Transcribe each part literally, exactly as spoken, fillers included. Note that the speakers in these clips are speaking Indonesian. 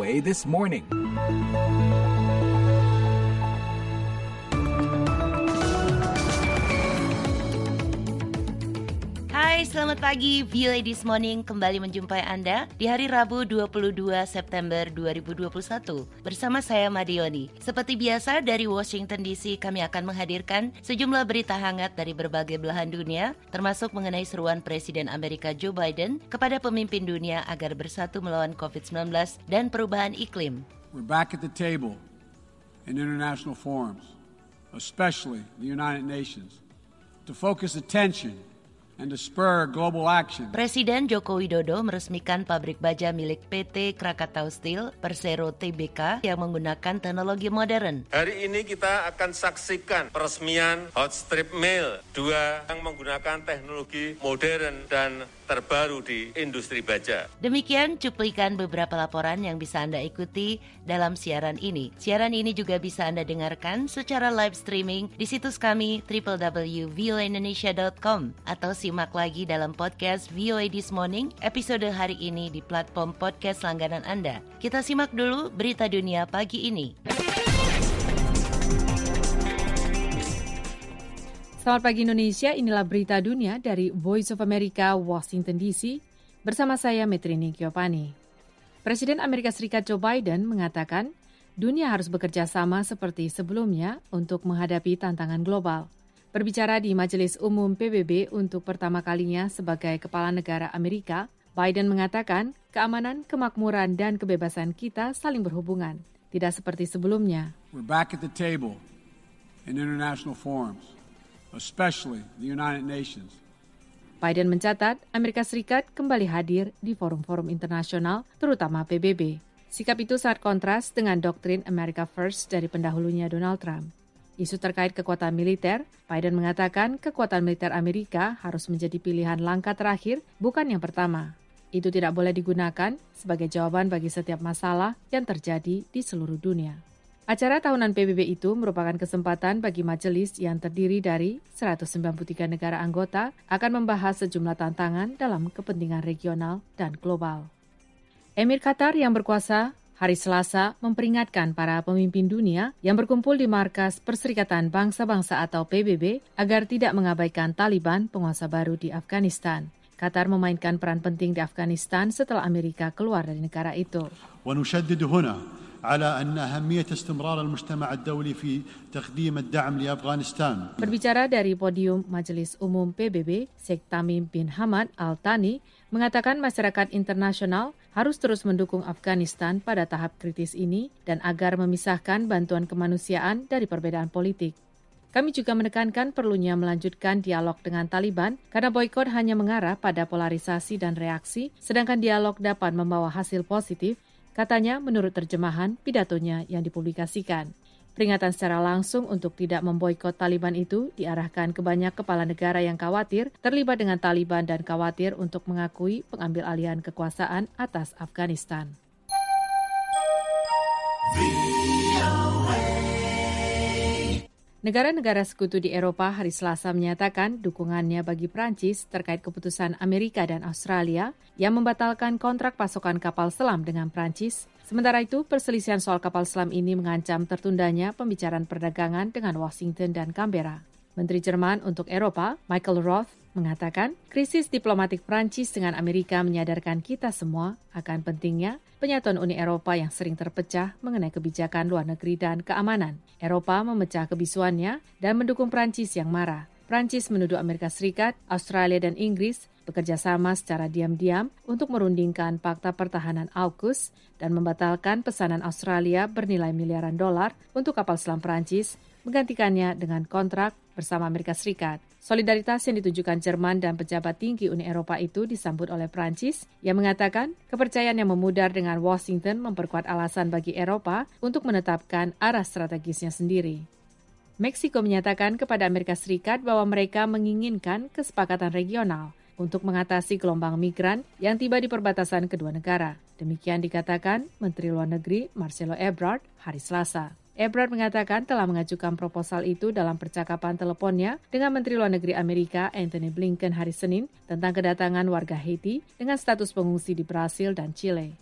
A This Morning. Hai, selamat pagi. V O A This Morning kembali menjumpai Anda di hari Rabu dua puluh dua September dua ribu dua puluh satu. Bersama saya Madioni. Seperti biasa dari Washington D C kami akan menghadirkan sejumlah berita hangat dari berbagai belahan dunia, termasuk mengenai seruan Presiden Amerika Joe Biden kepada pemimpin dunia agar bersatu melawan covid sembilan belas dan perubahan iklim. We're back at the table in international forums, especially the United Nations, to focus attention and to spur global action. Presiden Joko Widodo meresmikan pabrik baja milik P T Krakatau Steel Persero T B K yang menggunakan teknologi modern. Hari ini kita akan saksikan peresmian hot strip mill dua yang menggunakan teknologi modern dan terbaru di industri baja. Demikian cuplikan beberapa laporan yang bisa Anda ikuti dalam siaran ini. Siaran ini juga bisa Anda dengarkan secara live streaming di situs kami double-u double-u double-u titik v o a indonesia dot com atau simak lagi dalam podcast V O A This Morning episode hari ini di platform podcast langganan Anda. Kita simak dulu berita dunia pagi ini. Selamat pagi Indonesia, inilah berita dunia dari Voice of America, Washington D C, bersama saya Metrini Giovanni. Presiden Amerika Serikat Joe Biden mengatakan, dunia harus bekerja sama seperti sebelumnya untuk menghadapi tantangan global. Berbicara di Majelis Umum P B B untuk pertama kalinya sebagai Kepala Negara Amerika, Biden mengatakan keamanan, kemakmuran, dan kebebasan kita saling berhubungan, tidak seperti sebelumnya. We're back at the table in international forums, especially the United Nations. Biden mencatat Amerika Serikat kembali hadir di forum-forum internasional, terutama P B B. Sikap itu sangat kontras dengan doktrin America First dari pendahulunya Donald Trump. Isu terkait kekuatan militer, Biden mengatakan kekuatan militer Amerika harus menjadi pilihan langkah terakhir, bukan yang pertama. Itu tidak boleh digunakan sebagai jawaban bagi setiap masalah yang terjadi di seluruh dunia. Acara tahunan P B B itu merupakan kesempatan bagi majelis yang terdiri dari seratus sembilan puluh tiga negara anggota akan membahas sejumlah tantangan dalam kepentingan regional dan global. Emir Qatar yang berkuasa hari Selasa memperingatkan para pemimpin dunia yang berkumpul di markas Perserikatan Bangsa-Bangsa atau P B B agar tidak mengabaikan Taliban, penguasa baru di Afghanistan. Qatar memainkan peran penting di Afghanistan setelah Amerika keluar dari negara itu. ونشدد هنا على أن أهمية استمرار المجتمع الدولي في تقديم الدعم لأفغانستان. Berbicara dari podium Majelis Umum P B B, Sheikh Tamim bin Hamad Al Thani mengatakan masyarakat internasional harus terus mendukung Afghanistan pada tahap kritis ini dan agar memisahkan bantuan kemanusiaan dari perbedaan politik. Kami juga menekankan perlunya melanjutkan dialog dengan Taliban karena boikot hanya mengarah pada polarisasi dan reaksi, sedangkan dialog dapat membawa hasil positif, katanya menurut terjemahan pidatonya yang dipublikasikan. Peringatan secara langsung untuk tidak memboikot Taliban itu diarahkan ke banyak kepala negara yang khawatir terlibat dengan Taliban dan khawatir untuk mengakui pengambil alihan kekuasaan atas Afghanistan. Negara-negara sekutu di Eropa hari Selasa menyatakan dukungannya bagi Prancis terkait keputusan Amerika dan Australia yang membatalkan kontrak pasokan kapal selam dengan Prancis. Sementara itu, perselisihan soal kapal selam ini mengancam tertundanya pembicaraan perdagangan dengan Washington dan Canberra. Menteri Jerman untuk Eropa, Michael Roth, mengatakan krisis diplomatik Prancis dengan Amerika menyadarkan kita semua akan pentingnya penyatuan Uni Eropa yang sering terpecah mengenai kebijakan luar negeri dan keamanan. Eropa memecah kebisuannya dan mendukung Prancis yang marah. Prancis menuduh Amerika Serikat, Australia, dan Inggris bekerja sama secara diam-diam untuk merundingkan Fakta Pertahanan AUKUS dan membatalkan pesanan Australia bernilai miliaran dolar untuk kapal selam Prancis, menggantikannya dengan kontrak bersama Amerika Serikat. Solidaritas yang ditunjukkan Jerman dan pejabat tinggi Uni Eropa itu disambut oleh Prancis yang mengatakan kepercayaan yang memudar dengan Washington memperkuat alasan bagi Eropa untuk menetapkan arah strategisnya sendiri. Meksiko menyatakan kepada Amerika Serikat bahwa mereka menginginkan kesepakatan regional untuk mengatasi gelombang migran yang tiba di perbatasan kedua negara. Demikian dikatakan Menteri Luar Negeri Marcelo Ebrard hari Selasa. Ebrard mengatakan telah mengajukan proposal itu dalam percakapan teleponnya dengan Menteri Luar Negeri Amerika Antony Blinken hari Senin tentang kedatangan warga Haiti dengan status pengungsi di Brasil dan Chile.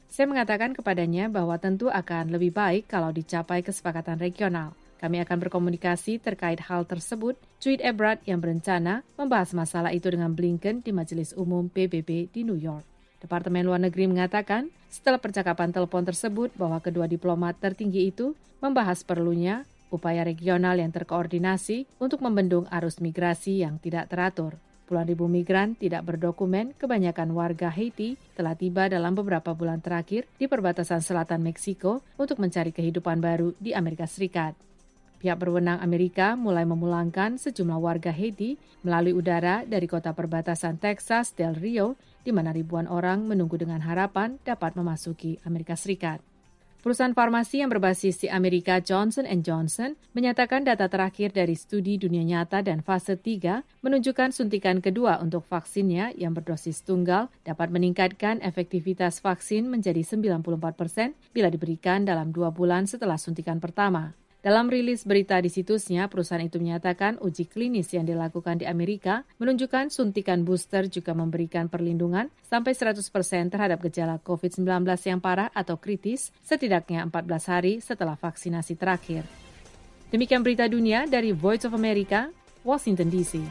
Saya mengatakan kepadanya bahwa tentu akan lebih baik kalau dicapai kesepakatan regional. Kami akan berkomunikasi terkait hal tersebut, tweet Ebrard yang berencana membahas masalah itu dengan Blinken di Majelis Umum P B B di New York. Departemen Luar Negeri mengatakan setelah percakapan telepon tersebut bahwa kedua diplomat tertinggi itu membahas perlunya upaya regional yang terkoordinasi untuk membendung arus migrasi yang tidak teratur. Puluhan ribu migran tidak berdokumen, kebanyakan warga Haiti telah tiba dalam beberapa bulan terakhir di perbatasan selatan Meksiko untuk mencari kehidupan baru di Amerika Serikat. Pihak berwenang Amerika mulai memulangkan sejumlah warga Haiti melalui udara dari kota perbatasan Texas Del Rio, di mana ribuan orang menunggu dengan harapan dapat memasuki Amerika Serikat. Perusahaan farmasi yang berbasis di Amerika Johnson and Johnson menyatakan data terakhir dari studi dunia nyata dan fase tiga menunjukkan suntikan kedua untuk vaksinnya yang berdosis tunggal dapat meningkatkan efektivitas vaksin menjadi sembilan puluh empat persen bila diberikan dalam dua bulan setelah suntikan pertama. Dalam rilis berita di situsnya, perusahaan itu menyatakan uji klinis yang dilakukan di Amerika menunjukkan suntikan booster juga memberikan perlindungan sampai seratus persen terhadap gejala covid sembilan belas yang parah atau kritis setidaknya empat belas hari setelah vaksinasi terakhir. Demikian berita dunia dari Voice of America, Washington D C.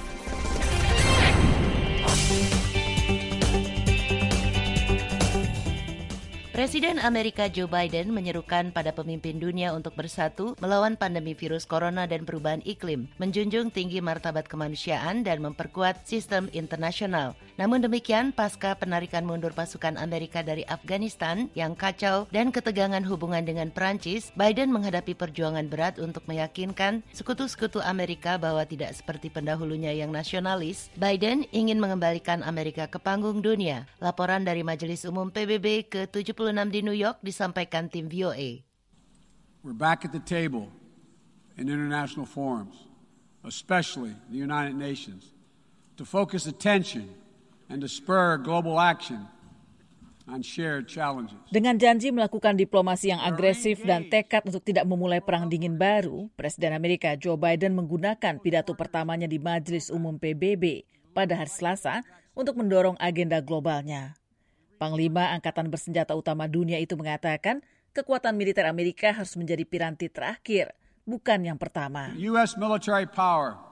Presiden Amerika Joe Biden menyerukan pada pemimpin dunia untuk bersatu melawan pandemi virus corona dan perubahan iklim, menjunjung tinggi martabat kemanusiaan dan memperkuat sistem internasional. Namun demikian, pasca penarikan mundur pasukan Amerika dari Afghanistan yang kacau dan ketegangan hubungan dengan Prancis, Biden menghadapi perjuangan berat untuk meyakinkan sekutu-sekutu Amerika bahwa tidak seperti pendahulunya yang nasionalis. Biden ingin mengembalikan Amerika ke panggung dunia. Laporan dari Majelis Umum P B B ke tujuh puluh enam di New York disampaikan tim V O A. We're back at the table in international forums, especially the United Nations, to focus attention and to spur global action on shared challenges. Dengan janji melakukan diplomasi yang agresif dan tekad untuk tidak memulai perang dingin baru, Presiden Amerika Joe Biden menggunakan pidato pertamanya di Majelis Umum P B B pada hari Selasa untuk mendorong agenda globalnya. Panglima Angkatan Bersenjata Utama Dunia itu mengatakan kekuatan militer Amerika harus menjadi piranti terakhir, bukan yang pertama. U S military power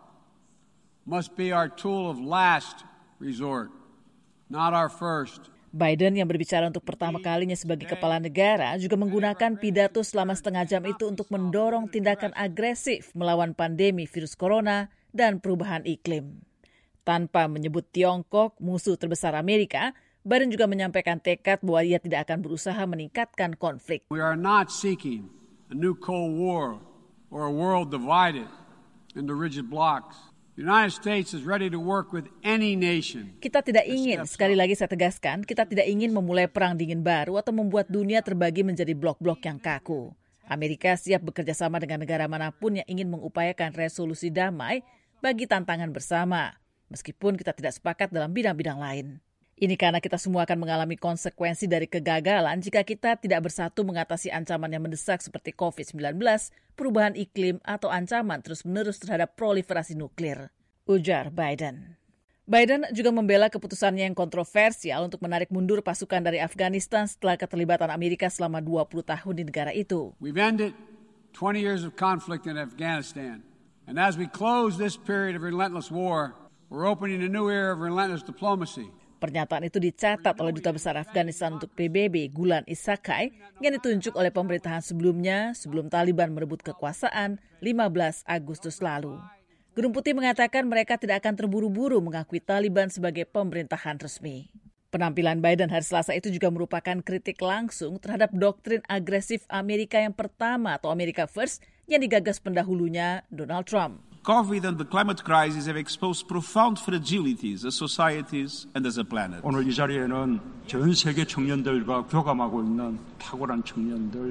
must be our tool of last resort, not our first. Biden yang berbicara untuk pertama kalinya sebagai kepala negara juga menggunakan pidato selama setengah jam itu untuk mendorong tindakan agresif melawan pandemi virus corona dan perubahan iklim. Tanpa menyebut Tiongkok, musuh terbesar Amerika, Biden juga menyampaikan tekad bahwa ia tidak akan berusaha meningkatkan konflik. We are not seeking a new Cold War or a world divided into rigid blocks. The United States is ready to work with any nation. Kita tidak ingin, sekali lagi saya tegaskan, kita tidak ingin memulai perang dingin baru atau membuat dunia terbagi menjadi blok-blok yang kaku. Amerika siap bekerja sama dengan negara manapun yang ingin mengupayakan resolusi damai bagi tantangan bersama, meskipun kita tidak sepakat dalam bidang-bidang lain. Ini karena kita semua akan mengalami konsekuensi dari kegagalan jika kita tidak bersatu mengatasi ancaman yang mendesak seperti covid sembilan belas, perubahan iklim, atau ancaman terus-menerus terhadap proliferasi nuklir, ujar Biden. Biden juga membela keputusannya yang kontroversial untuk menarik mundur pasukan dari Afghanistan setelah keterlibatan Amerika selama dua puluh tahun di negara itu. We've ended twenty years of conflict in Afghanistan. And as we close this period of relentless war, we're opening a new era of relentless diplomacy. Pernyataan itu dicatat oleh Duta Besar Afghanistan untuk P B B, Gulan Isakai, yang ditunjuk oleh pemerintahan sebelumnya sebelum Taliban merebut kekuasaan lima belas Agustus lalu. Gedung Putih mengatakan mereka tidak akan terburu-buru mengakui Taliban sebagai pemerintahan resmi. Penampilan Biden hari Selasa itu juga merupakan kritik langsung terhadap doktrin agresif Amerika yang pertama atau America First yang digagas pendahulunya Donald Trump. COVID and the climate crisis have exposed profound fragilities as societies and as a planet. 오늘 이 자리에는 전 세계 청년들과 교감하고 있는 탁월한 청년들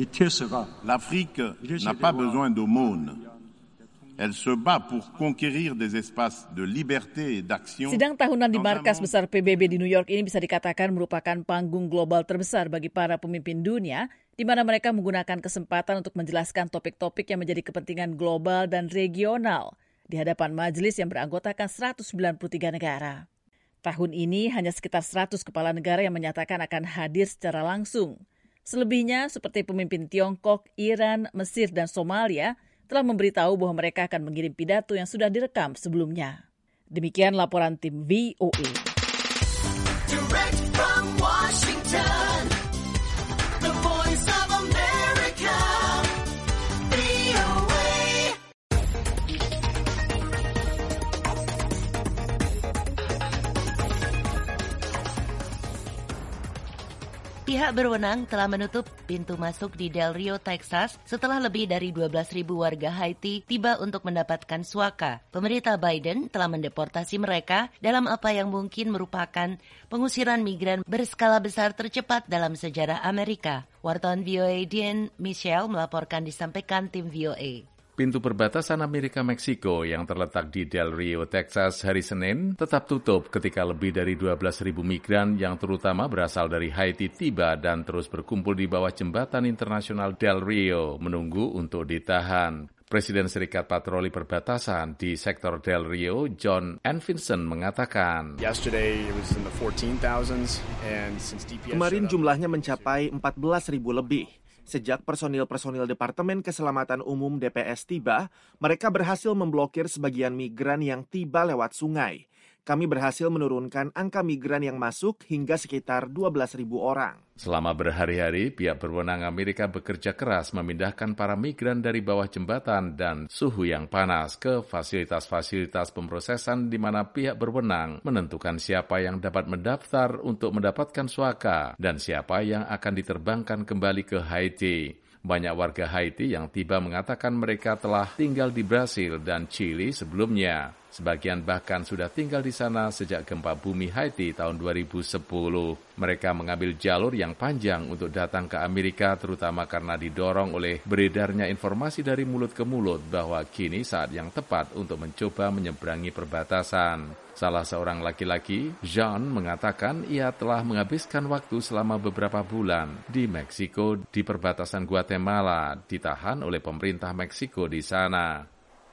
비티에스가 L'Afrique n'a pas besoin d'aumône. Elle se bat pour conquérir des espaces de liberté et d'action. Sidang tahunan di markas besar P B B di New York ini bisa dikatakan merupakan panggung global terbesar bagi para pemimpin dunia, di mana mereka menggunakan kesempatan untuk menjelaskan topik-topik yang menjadi kepentingan global dan regional di hadapan majelis yang beranggotakan seratus sembilan puluh tiga negara. Tahun ini hanya sekitar seratus kepala negara yang menyatakan akan hadir secara langsung. Selebihnya seperti pemimpin Tiongkok, Iran, Mesir, dan Somalia telah memberitahu bahwa mereka akan mengirim pidato yang sudah direkam sebelumnya. Demikian laporan tim V O A. Direct from Washington, the voice of America, V O A. Pihak berwenang telah menutup pintu masuk di Del Rio, Texas setelah lebih dari dua belas ribu warga Haiti tiba untuk mendapatkan suaka. Pemerintah Biden telah mendeportasi mereka dalam apa yang mungkin merupakan pengusiran migran berskala besar tercepat dalam sejarah Amerika. Wartawan V O A Dean Michelle melaporkan, disampaikan tim V O A. Pintu perbatasan Amerika-Meksiko yang terletak di Del Rio, Texas hari Senin tetap tutup ketika lebih dari dua belas ribu migran yang terutama berasal dari Haiti tiba dan terus berkumpul di bawah jembatan internasional Del Rio menunggu untuk ditahan. Presiden Serikat Patroli Perbatasan di sektor Del Rio, John Anfinson, mengatakan, kemarin jumlahnya mencapai empat belas ribu lebih. Sejak personil-personil Departemen Keselamatan Umum D P S tiba, mereka berhasil memblokir sebagian migran yang tiba lewat sungai. Kami berhasil menurunkan angka migran yang masuk hingga sekitar dua belas ribu orang. Selama berhari-hari, pihak berwenang Amerika bekerja keras memindahkan para migran dari bawah jembatan dan suhu yang panas ke fasilitas-fasilitas pemrosesan di mana pihak berwenang menentukan siapa yang dapat mendaftar untuk mendapatkan suaka dan siapa yang akan diterbangkan kembali ke Haiti. Banyak warga Haiti yang tiba mengatakan mereka telah tinggal di Brasil dan Chili sebelumnya. Sebagian bahkan sudah tinggal di sana sejak gempa bumi Haiti tahun dua ribu sepuluh. Mereka mengambil jalur yang panjang untuk datang ke Amerika, terutama karena didorong oleh beredarnya informasi dari mulut ke mulut bahwa kini saat yang tepat untuk mencoba menyeberangi perbatasan. Salah seorang laki-laki, Jean, mengatakan ia telah menghabiskan waktu selama beberapa bulan di Meksiko di perbatasan Guatemala, ditahan oleh pemerintah Meksiko di sana.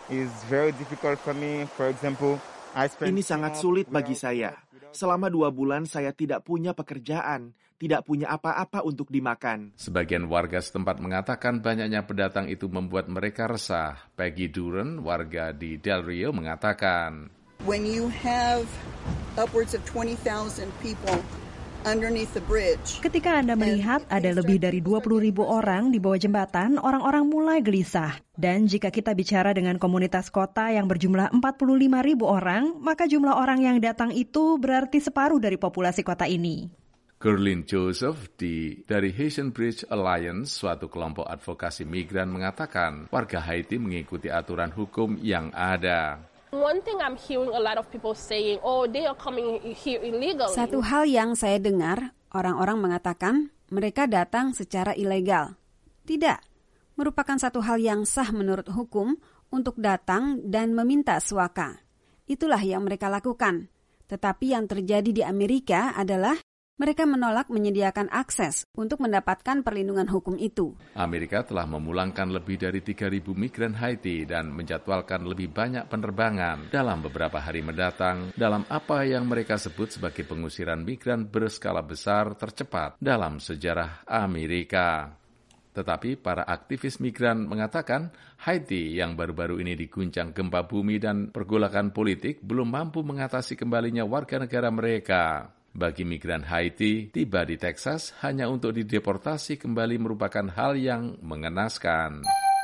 Ini sangat sulit bagi saya. Selama dua bulan saya tidak punya pekerjaan, tidak punya apa-apa untuk dimakan. Sebagian warga setempat mengatakan banyaknya pendatang itu membuat mereka resah. Peggy Duran, warga di Del Rio, mengatakan, When you have upwards of twenty thousand people underneath the bridge. Ketika Anda melihat ada lebih dari dua puluh ribu orang di bawah jembatan, orang-orang mulai gelisah. Dan jika kita bicara dengan komunitas kota yang berjumlah empat puluh lima ribu orang, maka jumlah orang yang datang itu berarti separuh dari populasi kota ini. Gerlin Joseph di, dari Haitian Bridge Alliance, suatu kelompok advokasi migran, mengatakan warga Haiti mengikuti aturan hukum yang ada. One thing I'm hearing a lot of people saying, oh, they are coming here illegally. Satu hal yang saya dengar, orang-orang mengatakan mereka datang secara ilegal. Tidak, merupakan satu hal yang sah menurut hukum untuk datang dan meminta suaka. Itulah yang mereka lakukan. Tetapi yang terjadi di Amerika adalah mereka menolak menyediakan akses untuk mendapatkan perlindungan hukum itu. Amerika telah memulangkan lebih dari tiga ribu migran Haiti dan menjadwalkan lebih banyak penerbangan dalam beberapa hari mendatang dalam apa yang mereka sebut sebagai pengusiran migran berskala besar tercepat dalam sejarah Amerika. Tetapi para aktivis migran mengatakan Haiti yang baru-baru ini diguncang gempa bumi dan pergolakan politik belum mampu mengatasi kembalinya warga negara mereka. Bagi migran Haiti, tiba di Texas hanya untuk dideportasi kembali merupakan hal yang mengenaskan.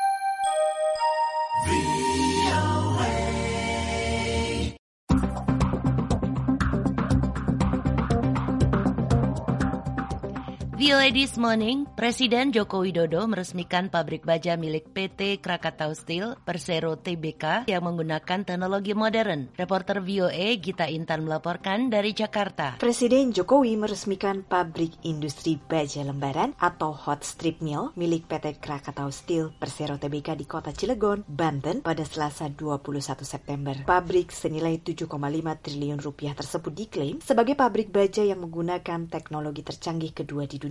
V O A This Morning, Presiden Joko Widodo meresmikan pabrik baja milik P T Krakatau Steel Persero T B K yang menggunakan teknologi modern. Reporter V O A Gita Intan melaporkan dari Jakarta. Presiden Jokowi meresmikan pabrik industri baja lembaran atau hot strip mill milik P T Krakatau Steel Persero T B K di kota Cilegon, Banten pada Selasa dua puluh satu September. Pabrik senilai tujuh koma lima triliun rupiah tersebut diklaim sebagai pabrik baja yang menggunakan teknologi tercanggih kedua di dunia.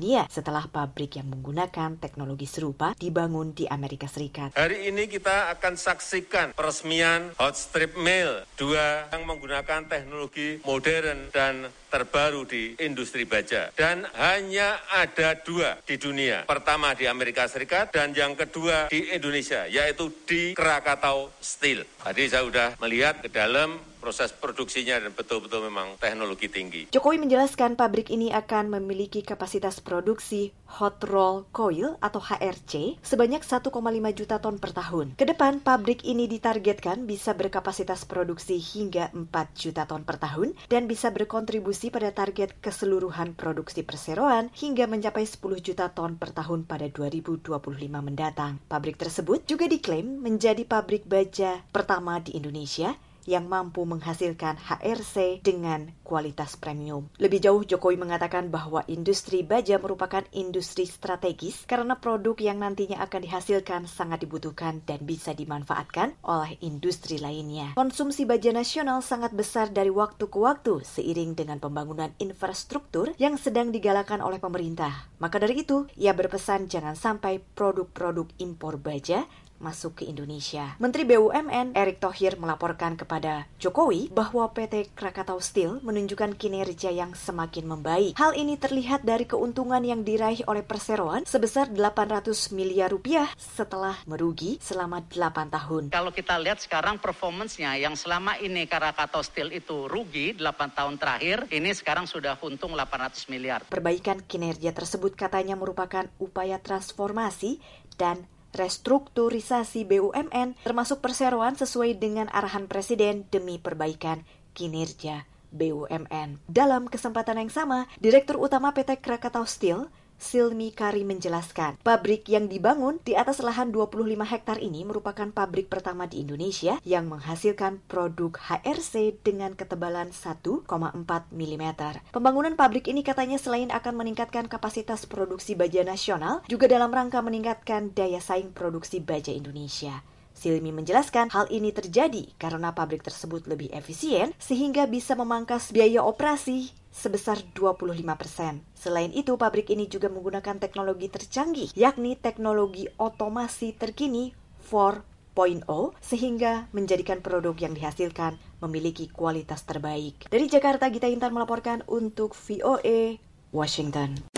dunia setelah pabrik yang menggunakan teknologi serupa dibangun di Amerika Serikat. Hari ini kita akan saksikan peresmian hot strip mill dua yang menggunakan teknologi modern dan terbaru di industri baja. Dan hanya ada dua di dunia. Pertama di Amerika Serikat dan yang kedua di Indonesia, yaitu di Krakatau Steel. Tadi saya sudah melihat ke dalam proses produksinya dan betul-betul memang teknologi tinggi. Jokowi menjelaskan pabrik ini akan memiliki kapasitas produksi hot roll coil atau H R C sebanyak satu koma lima juta ton per tahun. Kedepan, pabrik ini ditargetkan bisa berkapasitas produksi hingga empat juta ton per tahun dan bisa berkontribusi pada target keseluruhan produksi perseroan hingga mencapai sepuluh juta ton per tahun pada dua ribu dua puluh lima mendatang. Pabrik tersebut juga diklaim menjadi pabrik baja pertama di Indonesia yang mampu menghasilkan H R C dengan kualitas premium. Lebih jauh, Jokowi mengatakan bahwa industri baja merupakan industri strategis karena produk yang nantinya akan dihasilkan sangat dibutuhkan dan bisa dimanfaatkan oleh industri lainnya. Konsumsi baja nasional sangat besar dari waktu ke waktu seiring dengan pembangunan infrastruktur yang sedang digalakan oleh pemerintah. Maka dari itu, ia berpesan jangan sampai produk-produk impor baja masuk ke Indonesia. Menteri B U M N Erick Thohir melaporkan kepada Jokowi bahwa P T Krakatau Steel menunjukkan kinerja yang semakin membaik. Hal ini terlihat dari keuntungan yang diraih oleh perseroan sebesar delapan ratus miliar rupiah setelah merugi selama delapan tahun. Kalau kita lihat sekarang performance-nya yang selama ini Krakatau Steel itu rugi delapan tahun terakhir, ini sekarang sudah untung delapan ratus miliar. Perbaikan kinerja tersebut katanya merupakan upaya transformasi dan restrukturisasi B U M N termasuk perseroan sesuai dengan arahan Presiden demi perbaikan kinerja B U M N. Dalam kesempatan yang sama, Direktur Utama P T Krakatau Steel, Silmi Kari menjelaskan, pabrik yang dibangun di atas lahan dua puluh lima hektar ini merupakan pabrik pertama di Indonesia yang menghasilkan produk H R C dengan ketebalan satu koma empat milimeter. Pembangunan pabrik ini katanya selain akan meningkatkan kapasitas produksi baja nasional, juga dalam rangka meningkatkan daya saing produksi baja Indonesia. Silmi menjelaskan hal ini terjadi karena pabrik tersebut lebih efisien sehingga bisa memangkas biaya operasi sebesar dua puluh lima persen. Selain itu, pabrik ini juga menggunakan teknologi tercanggih, yakni teknologi otomasi terkini empat titik nol, sehingga menjadikan produk yang dihasilkan memiliki kualitas terbaik. Dari Jakarta, Gita Intan melaporkan untuk V O A Washington.